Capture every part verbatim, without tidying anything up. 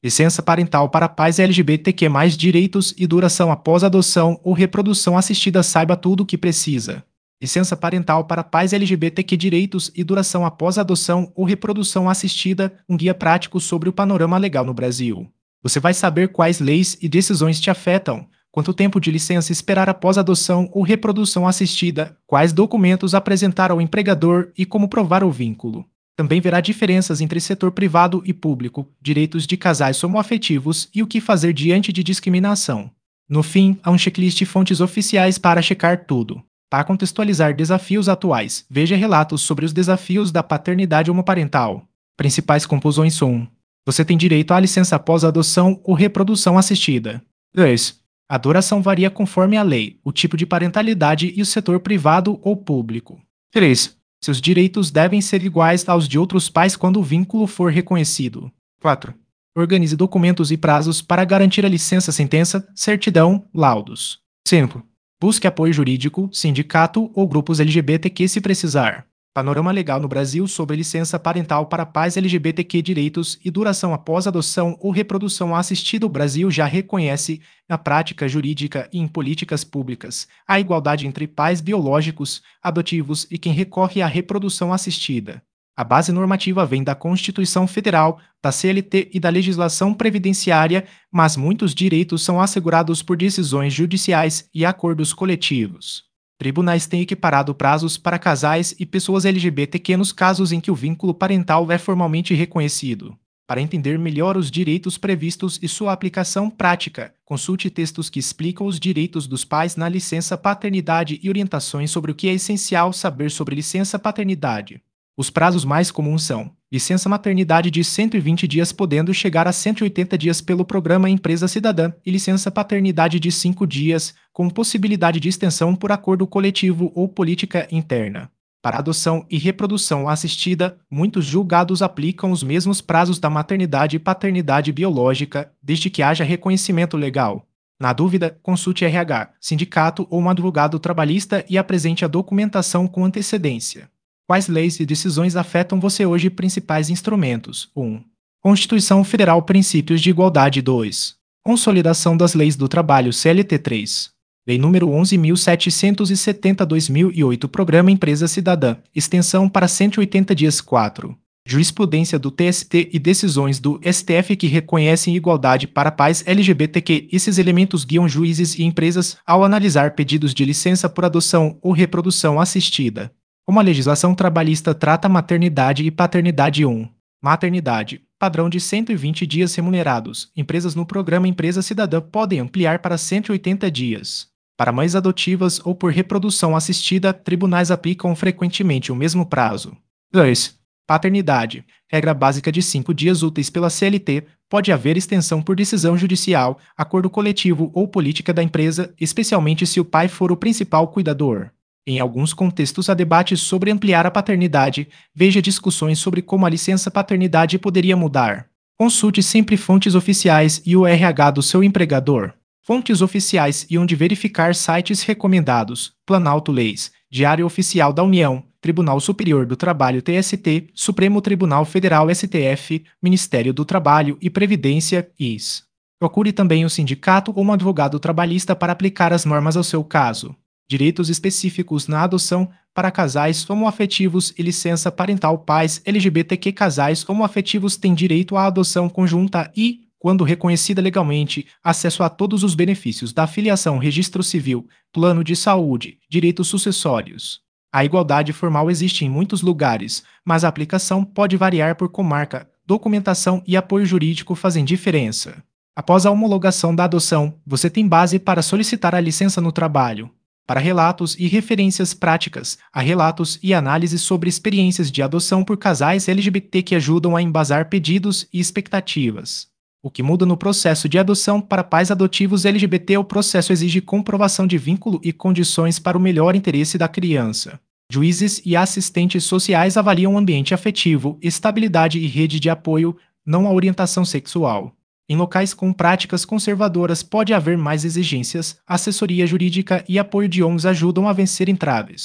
Licença parental para pais L G B T Q mais, direitos e duração após adoção ou reprodução assistida. Saiba tudo o que precisa. Licença parental para pais L G B T Q, direitos e duração após adoção ou reprodução assistida, um guia prático sobre o panorama legal no Brasil. Você vai saber quais leis e decisões te afetam, quanto tempo de licença esperar após adoção ou reprodução assistida, quais documentos apresentar ao empregador e como provar o vínculo. Também verá diferenças entre setor privado e público, direitos de casais homoafetivos e o que fazer diante de discriminação. No fim, há um checklist e fontes oficiais para checar tudo. Para contextualizar desafios atuais, veja relatos sobre os desafios da paternidade homoparental. Principais conclusões são: você tem direito à licença após adoção ou reprodução assistida. dois. A duração varia conforme a lei, o tipo de parentalidade e o setor privado ou público. três. Seus direitos devem ser iguais aos de outros pais quando o vínculo for reconhecido. quatro. Organize documentos e prazos para garantir a licença, sentença, certidão, laudos. cinco. Busque apoio jurídico, sindicato ou grupos L G B T Q se precisar. Panorama legal no Brasil sobre licença parental para pais L G B T Q, direitos e duração após adoção ou reprodução assistida. O Brasil já reconhece, na prática jurídica e em políticas públicas, a igualdade entre pais biológicos, adotivos e quem recorre à reprodução assistida. A base normativa vem da Constituição Federal, da C L T e da legislação previdenciária, mas muitos direitos são assegurados por decisões judiciais e acordos coletivos. Tribunais têm equiparado prazos para casais e pessoas L G B T Q nos casos em que o vínculo parental é formalmente reconhecido. Para entender melhor os direitos previstos e sua aplicação prática, consulte textos que explicam os direitos dos pais na licença paternidade e orientações sobre o que é essencial saber sobre licença paternidade. Os prazos mais comuns são: licença maternidade de cento e vinte dias, podendo chegar a cento e oitenta dias pelo programa Empresa Cidadã, e licença paternidade de cinco dias, com possibilidade de extensão por acordo coletivo ou política interna. Para adoção e reprodução assistida, muitos julgados aplicam os mesmos prazos da maternidade e paternidade biológica, desde que haja reconhecimento legal. Na dúvida, consulte R H, sindicato ou um advogado trabalhista e apresente a documentação com antecedência. Quais leis e decisões afetam você hoje? Principais instrumentos. um. Constituição Federal, Princípios de Igualdade. dois. Consolidação das Leis do Trabalho, C L T. três. Lei número onze mil setecentos e setenta, dois mil e oito, Programa Empresa Cidadã, extensão para cento e oitenta dias. quatro. Jurisprudência do T S T e decisões do S T F que reconhecem igualdade para pais L G B T Q. Esses elementos guiam juízes e empresas ao analisar pedidos de licença por adoção ou reprodução assistida. Como a legislação trabalhista trata maternidade e paternidade. um. Maternidade. Padrão de cento e vinte dias remunerados. Empresas no programa Empresa Cidadã podem ampliar para cento e oitenta dias. Para mães adotivas ou por reprodução assistida, tribunais aplicam frequentemente o mesmo prazo. dois. Paternidade. Regra básica de cinco dias úteis pela C L T. Pode haver extensão por decisão judicial, acordo coletivo ou política da empresa, especialmente se o pai for o principal cuidador. Em alguns contextos há debates sobre ampliar a paternidade. Veja discussões sobre como a licença paternidade poderia mudar. Consulte sempre fontes oficiais e o R H do seu empregador. Fontes oficiais e onde verificar sites recomendados: Planalto Leis, Diário Oficial da União, Tribunal Superior do Trabalho T S T, Supremo Tribunal Federal S T F, Ministério do Trabalho e Previdência I S. Procure também o sindicato ou um advogado trabalhista para aplicar as normas ao seu caso. Direitos específicos na adoção para casais homoafetivos e licença parental. Pais L G B T Q. Casais homoafetivos têm direito à adoção conjunta e, quando reconhecida legalmente, acesso a todos os benefícios da filiação, registro civil, plano de saúde, direitos sucessórios. A igualdade formal existe em muitos lugares, mas a aplicação pode variar por comarca. Documentação e apoio jurídico fazem diferença. Após a homologação da adoção, você tem base para solicitar a licença no trabalho. Para relatos e referências práticas, há relatos e análises sobre experiências de adoção por casais L G B T que ajudam a embasar pedidos e expectativas. O que muda no processo de adoção para pais adotivos L G B T? O processo exige comprovação de vínculo e condições para o melhor interesse da criança. Juízes e assistentes sociais avaliam o ambiente afetivo, estabilidade e rede de apoio, não a orientação sexual. Em locais com práticas conservadoras pode haver mais exigências, assessoria jurídica e apoio de O N Gs ajudam a vencer entraves.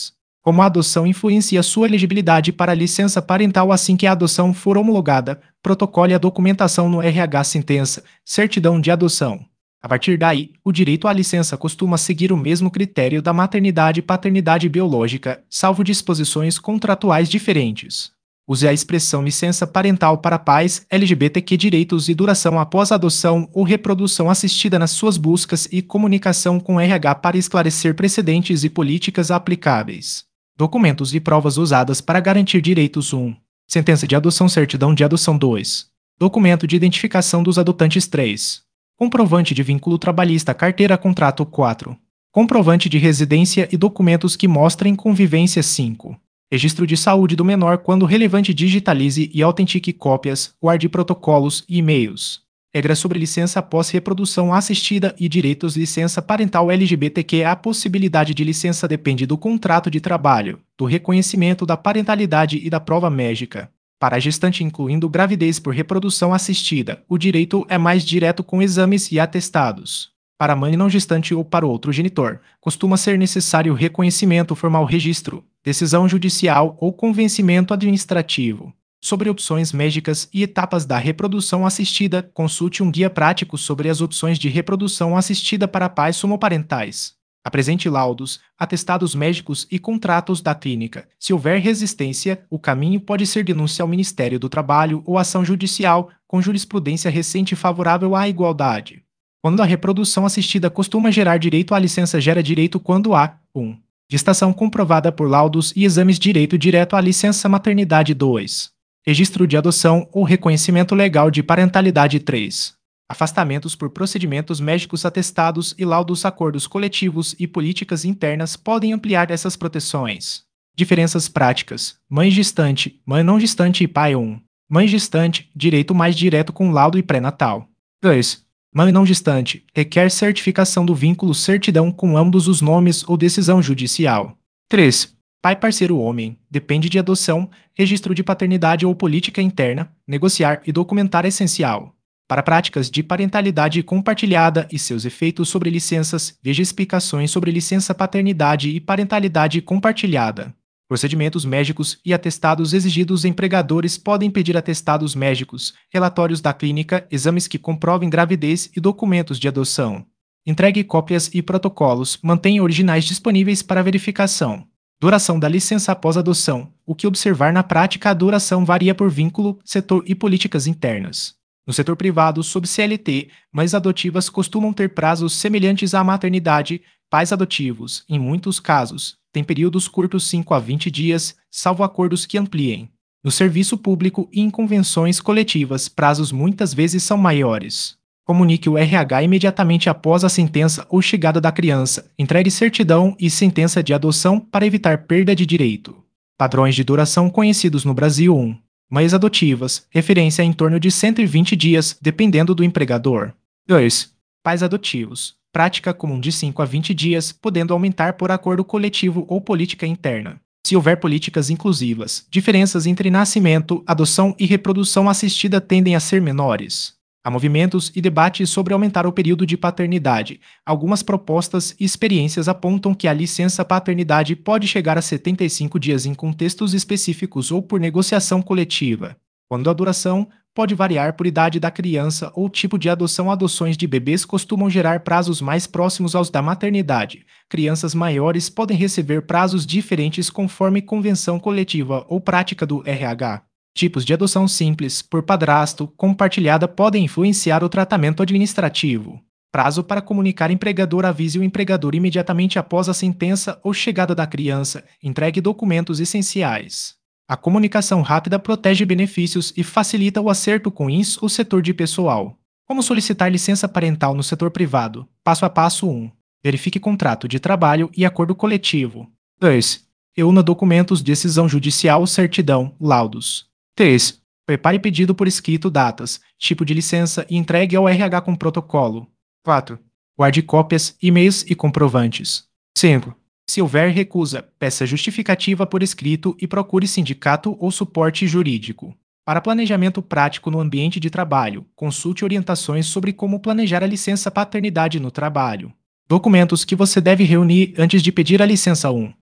Como a adoção influencia sua elegibilidade para a licença parental assim que a adoção for homologada, protocole a documentação no R H Sentença, certidão de adoção. A partir daí, o direito à licença costuma seguir o mesmo critério da maternidade e paternidade biológica, salvo disposições contratuais diferentes. Use a expressão licença parental para pais L G B T Q direitos e duração após adoção ou reprodução assistida nas suas buscas e comunicação com R H para esclarecer precedentes e políticas aplicáveis. Documentos e provas usadas para garantir direitos um. Sentença de adoção, certidão de adoção dois. Documento de identificação dos adotantes três. Comprovante de vínculo trabalhista, carteira, contrato quatro. Comprovante de residência e documentos que mostrem convivência cinco. Registro de saúde do menor quando relevante, digitalize e autentique cópias, guarde protocolos e e-mails. Regras sobre licença após reprodução assistida e direitos. Licença parental L G B T Q. A possibilidade de licença depende do contrato de trabalho, do reconhecimento da parentalidade e da prova médica. Para a gestante, incluindo gravidez por reprodução assistida, o direito é mais direto com exames e atestados. Para a mãe não gestante ou para outro genitor, costuma ser necessário reconhecimento formal, registro, decisão judicial ou convencimento administrativo. Sobre opções médicas e etapas da reprodução assistida, consulte um guia prático sobre as opções de reprodução assistida para pais homoparentais. Apresente laudos, atestados médicos e contratos da clínica. Se houver resistência, o caminho pode ser denúncia ao Ministério do Trabalho ou ação judicial, com jurisprudência recente favorável à igualdade. Quando a reprodução assistida costuma gerar direito à licença, gera direito quando há um. Gestação comprovada por laudos e exames, direito direto à licença maternidade dois. Registro de adoção ou reconhecimento legal de parentalidade três. Afastamentos por procedimentos médicos atestados e laudos. Acordos coletivos e políticas internas podem ampliar essas proteções. Diferenças práticas. Mãe gestante, mãe não gestante e pai um. Mãe gestante, direito mais direto com laudo e pré-natal. dois. Mãe não gestante, requer certificação do vínculo, certidão com ambos os nomes ou decisão judicial. três. Pai parceiro homem, depende de adoção, registro de paternidade ou política interna, negociar e documentar essencial. Para práticas de parentalidade compartilhada e seus efeitos sobre licenças, veja explicações sobre licença paternidade e parentalidade compartilhada. Procedimentos médicos e atestados exigidos. Empregadores podem pedir atestados médicos, relatórios da clínica, exames que comprovem gravidez e documentos de adoção. Entregue cópias e protocolos, mantenha originais disponíveis para verificação. Duração da licença após adoção. O que observar na prática? A duração varia por vínculo, setor e políticas internas. No setor privado, sob C L T, mães adotivas costumam ter prazos semelhantes à maternidade. Pais adotivos, em muitos casos, têm períodos curtos, cinco a vinte dias, salvo acordos que ampliem. No serviço público e em convenções coletivas, prazos muitas vezes são maiores. Comunique o R H imediatamente após a sentença ou chegada da criança. Entregue certidão e sentença de adoção para evitar perda de direito. Padrões de duração conhecidos no Brasil. um. Mães adotivas, referência em torno de cento e vinte dias, dependendo do empregador. dois. Pais adotivos, prática comum de cinco a vinte dias, podendo aumentar por acordo coletivo ou política interna. Se houver políticas inclusivas, diferenças entre nascimento, adoção e reprodução assistida tendem a ser menores. Há movimentos e debates sobre aumentar o período de paternidade. Algumas propostas e experiências apontam que a licença paternidade pode chegar a setenta e cinco dias em contextos específicos ou por negociação coletiva. Quando a duração pode variar por idade da criança ou tipo de adoção. Adoções de bebês costumam gerar prazos mais próximos aos da maternidade. Crianças maiores podem receber prazos diferentes conforme convenção coletiva ou prática do R H. Tipos de adoção simples, por padrasto, compartilhada podem influenciar o tratamento administrativo. Prazo para comunicar. Empregador avise o empregador imediatamente após a sentença ou chegada da criança. Entregue documentos essenciais. A comunicação rápida protege benefícios e facilita o acerto com I N S. O setor de pessoal. Como solicitar licença parental no setor privado? Passo a passo um. Verifique contrato de trabalho e acordo coletivo. dois. Reúna documentos, decisão judicial, certidão, laudos. três. Prepare pedido por escrito, datas, tipo de licença e entregue ao R H com protocolo. quatro. Guarde cópias, e-mails e comprovantes. cinco. Se houver recusa, peça justificativa por escrito e procure sindicato ou suporte jurídico. Para planejamento prático no ambiente de trabalho, consulte orientações sobre como planejar a licença paternidade no trabalho. Documentos que você deve reunir antes de pedir a licença um.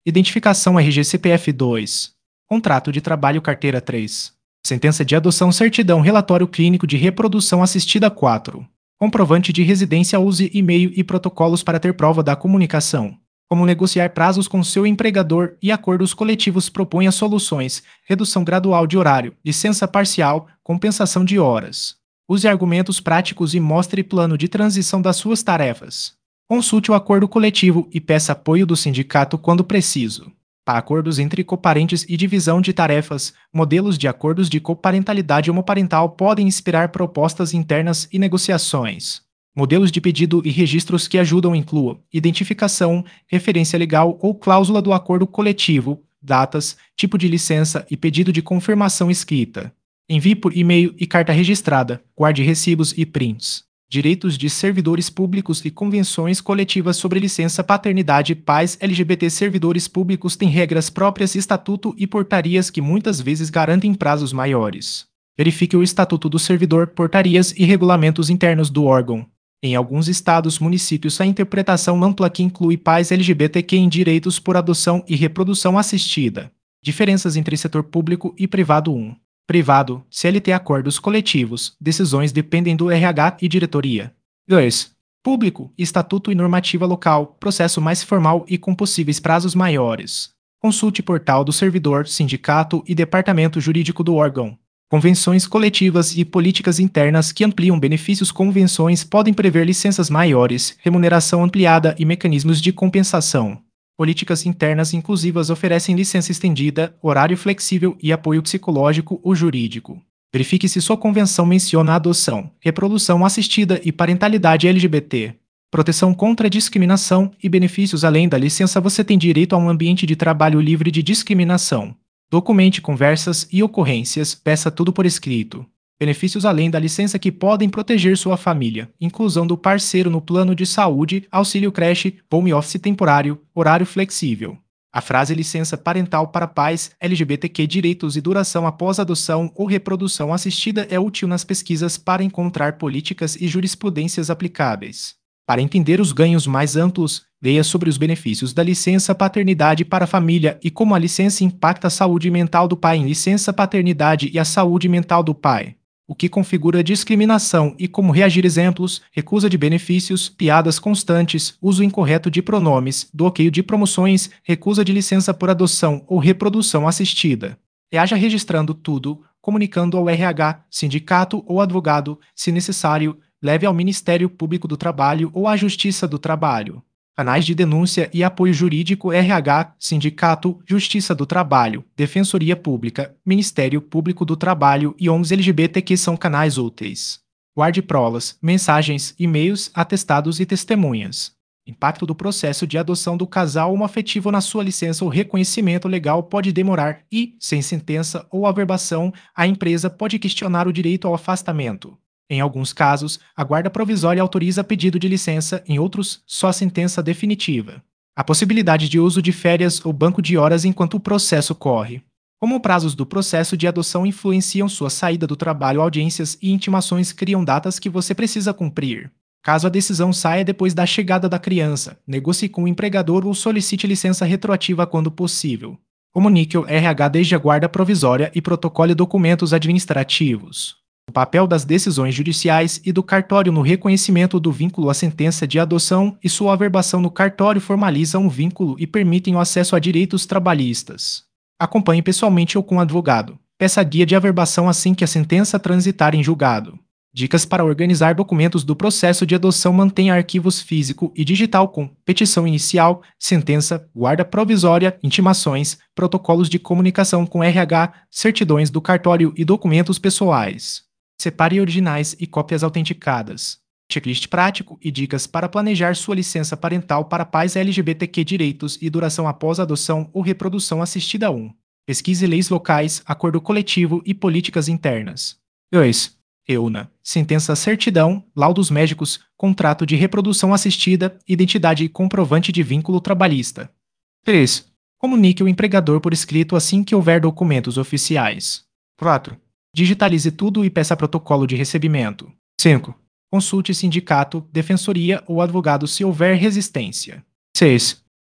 Identificação R G C P F dois. Contrato de trabalho carteira três. Sentença de adoção certidão relatório clínico de reprodução assistida quatro. Comprovante de residência use e-mail e protocolos para ter prova da comunicação. Como negociar prazos com seu empregador e acordos coletivos proponha soluções, redução gradual de horário, licença parcial, compensação de horas. Use argumentos práticos e mostre plano de transição das suas tarefas. Consulte o acordo coletivo e peça apoio do sindicato quando preciso. Para acordos entre coparentes e divisão de tarefas, modelos de acordos de coparentalidade homoparental podem inspirar propostas internas e negociações. Modelos de pedido e registros que ajudam incluam identificação, referência legal ou cláusula do acordo coletivo, datas, tipo de licença e pedido de confirmação escrita. Envie por e-mail e carta registrada, guarde recibos e prints. Direitos de servidores públicos e convenções coletivas sobre licença paternidade. Pais L G B T servidores públicos têm regras próprias, estatuto e portarias que muitas vezes garantem prazos maiores. Verifique o estatuto do servidor, portarias e regulamentos internos do órgão. Em alguns estados, municípios, a interpretação ampla que inclui pais L G B T Q em direitos por adoção e reprodução assistida. Diferenças entre setor público e privado. um. Privado, C L T acordos coletivos, decisões dependem do R H e diretoria. dois. Público, estatuto e normativa local, processo mais formal e com possíveis prazos maiores. Consulte portal do servidor, sindicato e departamento jurídico do órgão. Convenções coletivas e políticas internas que ampliam benefícios. Convenções podem prever licenças maiores, remuneração ampliada e mecanismos de compensação. Políticas internas inclusivas oferecem licença estendida, horário flexível e apoio psicológico ou jurídico. Verifique se sua convenção menciona adoção, reprodução assistida e parentalidade L G B T. Proteção contra discriminação e benefícios. Além da licença, você tem direito a um ambiente de trabalho livre de discriminação. Documente conversas e ocorrências, peça tudo por escrito. Benefícios além da licença que podem proteger sua família, inclusão do parceiro no plano de saúde, auxílio creche, home office temporário, horário flexível. A frase licença parental para pais L G B T Q direitos e duração após adoção ou reprodução assistida é útil nas pesquisas para encontrar políticas e jurisprudências aplicáveis. Para entender os ganhos mais amplos, leia sobre os benefícios da licença paternidade para a família e como a licença impacta a saúde mental do pai. Em licença paternidade e a saúde mental do pai. O que configura discriminação e como reagir. Exemplos: recusa de benefícios, piadas constantes, uso incorreto de pronomes, bloqueio de promoções, recusa de licença por adoção ou reprodução assistida. Reaja registrando tudo, comunicando ao R H, sindicato ou advogado, se necessário, leve ao Ministério Público do Trabalho ou à Justiça do Trabalho. Canais de denúncia e apoio jurídico: R H, Sindicato, Justiça do Trabalho, Defensoria Pública, Ministério Público do Trabalho e O N Gs L G B T Q são canais úteis. Guarde provas, mensagens, e-mails, atestados e testemunhas. Impacto do processo de adoção do casal homoafetivo na sua licença. O reconhecimento legal pode demorar e, sem sentença ou averbação, a empresa pode questionar o direito ao afastamento. Em alguns casos, a guarda provisória autoriza pedido de licença, em outros, só sentença definitiva. A possibilidade de uso de férias ou banco de horas enquanto o processo corre. Como prazos do processo de adoção influenciam sua saída do trabalho, audiências e intimações criam datas que você precisa cumprir. Caso a decisão saia depois da chegada da criança, negocie com o empregador ou solicite licença retroativa quando possível. Comunique ao R H desde a guarda provisória e protocole documentos administrativos. O papel das decisões judiciais e do cartório no reconhecimento do vínculo à sentença de adoção e sua averbação no cartório formalizam o vínculo e permitem o acesso a direitos trabalhistas. Acompanhe pessoalmente ou com advogado. Peça guia de averbação assim que a sentença transitar em julgado. Dicas para organizar documentos do processo de adoção: mantenha arquivos físico e digital com petição inicial, sentença, guarda provisória, intimações, protocolos de comunicação com R H, certidões do cartório e documentos pessoais. Separe originais e cópias autenticadas. Checklist prático e dicas para planejar sua licença parental para pais L G B T Q direitos e duração após adoção ou reprodução assistida. um. Pesquise leis locais, acordo coletivo e políticas internas. dois. Reúna sentença, certidão, laudos médicos, contrato de reprodução assistida, identidade e comprovante de vínculo trabalhista. três. Comunique ao empregador por escrito assim que houver documentos oficiais. quatro. Digitalize tudo e peça protocolo de recebimento. cinco. Consulte sindicato, defensoria ou advogado se houver resistência. seis.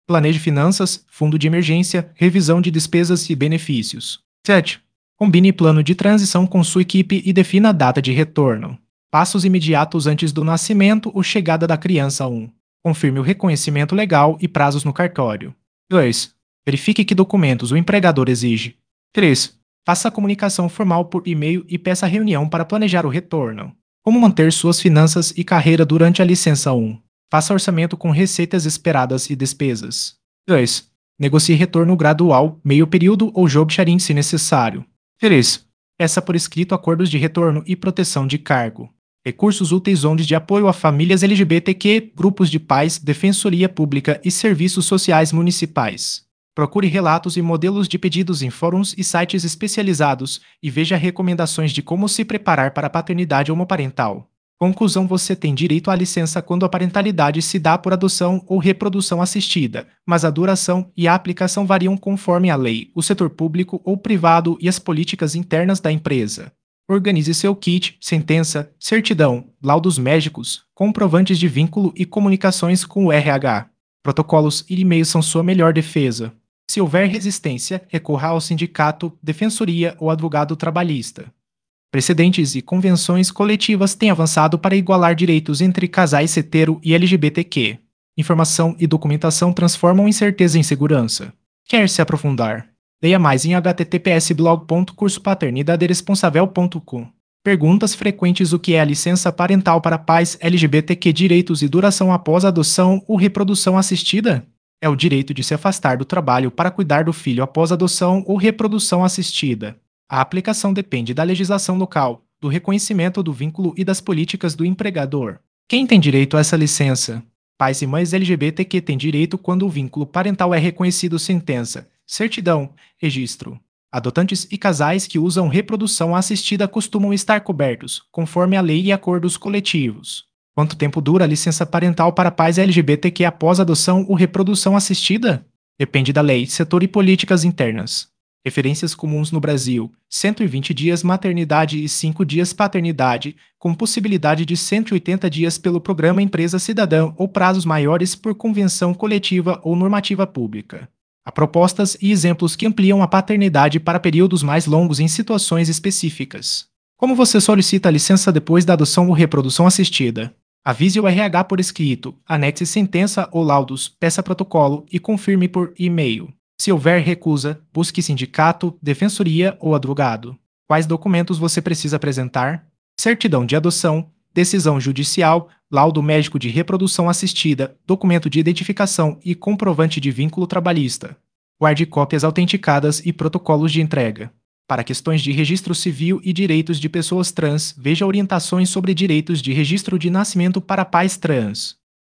Planeje finanças, fundo de emergência, revisão de despesas e benefícios. sete. Combine plano de transição com sua equipe e defina a data de retorno. Passos imediatos antes do nascimento ou chegada da criança. um. Confirme o reconhecimento legal e prazos no cartório. dois. Verifique que documentos o empregador exige. três. Faça a comunicação formal por e-mail e peça reunião para planejar o retorno. Como manter suas finanças e carreira durante a licença um. Faça orçamento com receitas esperadas e despesas. dois. Negocie retorno gradual, meio período ou job sharing se necessário. três. Peça por escrito acordos de retorno e proteção de cargo. Recursos úteis onde de apoio a famílias L G B T Q, grupos de pais, defensoria pública e serviços sociais municipais. Procure relatos e modelos de pedidos em fóruns e sites especializados e veja recomendações de como se preparar para a paternidade homoparental. Conclusão: você tem direito à licença quando a parentalidade se dá por adoção ou reprodução assistida, mas a duração e a aplicação variam conforme a lei, o setor público ou privado e as políticas internas da empresa. Organize seu kit, sentença, certidão, laudos médicos, comprovantes de vínculo e comunicações com o R H. Protocolos e e-mails são sua melhor defesa. Se houver resistência, recorra ao sindicato, defensoria ou advogado trabalhista. Precedentes e convenções coletivas têm avançado para igualar direitos entre casais hetero e L G B T Q. Informação e documentação transformam incerteza em segurança. Quer se aprofundar? Leia mais em h t t p s blog ponto curso paternidade responsável ponto com. Perguntas frequentes: o que é a licença parental para pais L G B T Q? Direitos e duração após adoção ou reprodução assistida? É o direito de se afastar do trabalho para cuidar do filho após adoção ou reprodução assistida. A aplicação depende da legislação local, do reconhecimento do vínculo e das políticas do empregador. Quem tem direito a essa licença? Pais e mães L G B T Q têm direito quando o vínculo parental é reconhecido. Sentença, certidão, registro. Adotantes e casais que usam reprodução assistida costumam estar cobertos, conforme a lei e acordos coletivos. Quanto tempo dura a licença parental para pais L G B T Q após adoção ou reprodução assistida? Depende da lei, setor e políticas internas. Referências comuns no Brasil: cento e vinte dias maternidade e cinco dias paternidade, com possibilidade de cento e oitenta dias pelo Programa Empresa Cidadã ou prazos maiores por convenção coletiva ou normativa pública. Há propostas e exemplos que ampliam a paternidade para períodos mais longos em situações específicas. Como você solicita a licença depois da adoção ou reprodução assistida? Avise o R H por escrito, anexe sentença ou laudos, peça protocolo e confirme por e-mail. Se houver recusa, busque sindicato, defensoria ou advogado. Quais documentos você precisa apresentar? Certidão de adoção, decisão judicial, laudo médico de reprodução assistida, documento de identificação e comprovante de vínculo trabalhista. Guarde cópias autenticadas e protocolos de entrega. Para questões de registro civil e direitos de pessoas trans, veja orientações sobre direitos de registro de nascimento para pais trans.